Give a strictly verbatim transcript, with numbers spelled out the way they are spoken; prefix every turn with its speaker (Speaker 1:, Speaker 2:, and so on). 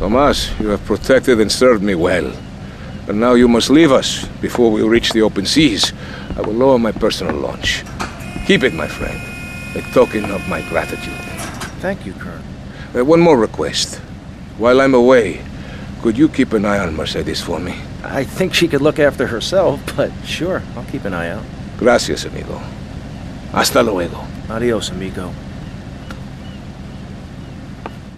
Speaker 1: Tomas, you have protected and served me well. And now you must leave us before we reach the open seas. I will lower my personal launch. Keep it, my friend. A token of my gratitude.
Speaker 2: Thank you, Colonel.
Speaker 1: Uh, one more request. While I'm away, could you keep an eye on Mercedes for me?
Speaker 2: I think she could look after herself, but sure, I'll keep an eye out.
Speaker 1: Gracias, amigo. Hasta luego.
Speaker 2: Adios, amigo.